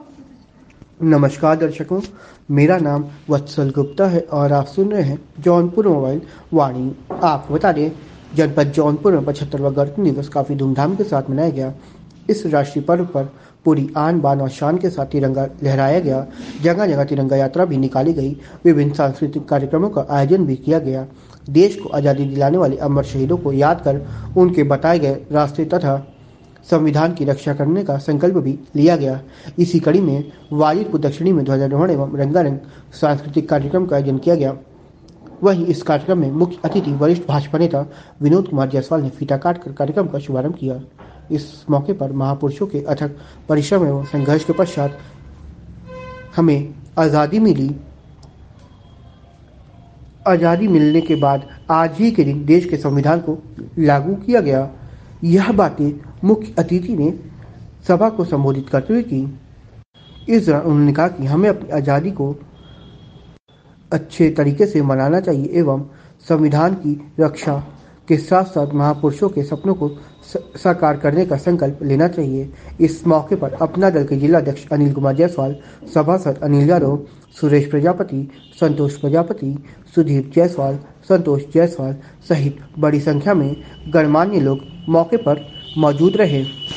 नमस्कार दर्शकों, मेरा नाम वत्सल गुप्ता है और आप सुन रहे हैं जौनपुर मोबाइल वाणी। आपको बता दें, जनपद जौनपुर में 75वां गणतंत्र दिवस काफ़ी धूमधाम के साथ मनाया गया। इस राष्ट्रीय पर्व पर पूरी आन बान और शान के साथ तिरंगा लहराया गया। जगह जगह तिरंगा यात्रा भी निकाली गई। विभिन्न सांस्कृतिक कार्यक्रमों का आयोजन भी किया गया। देश को आज़ादी दिलाने वाले अमर शहीदों को याद कर उनके बताए गए रास्ते तथा संविधान की रक्षा करने का संकल्प भी लिया गया। इसी कड़ी में वाजिदपुर दक्षिणी में ध्वजारोहण एवं रंगारंग सांस्कृतिक कार्यक्रम का आयोजन किया गया। वहीं इस कार्यक्रम में मुख्य अतिथि वरिष्ठ भाजपा नेता विनोद कुमार जायसवाल ने फीता काटकर कार्यक्रम का शुभारंभ किया। इस मौके पर महापुरुषों के अथक परिश्रम एवं संघर्ष के पश्चात हमें आज़ादी मिली। आज़ादी मिलने के बाद आज ही के दिन देश के संविधान को लागू किया गया। यह बातें मुख्य अतिथि ने सभा को संबोधित करते हुए की। इस दौरान उन्होंने कहा कि हमें अपनी आज़ादी को अच्छे तरीके से मनाना चाहिए एवं संविधान की रक्षा के साथ साथ महापुरुषों के सपनों को साकार करने का संकल्प लेना चाहिए। इस मौके पर अपना दल के जिला अध्यक्ष अनिल कुमार जायसवाल, सभासद अनिल यादव, सुरेश प्रजापति, संतोष प्रजापति, सुधीर जायसवाल, संतोष जायसवाल सहित बड़ी संख्या में गणमान्य लोग मौके पर मौजूद रहे।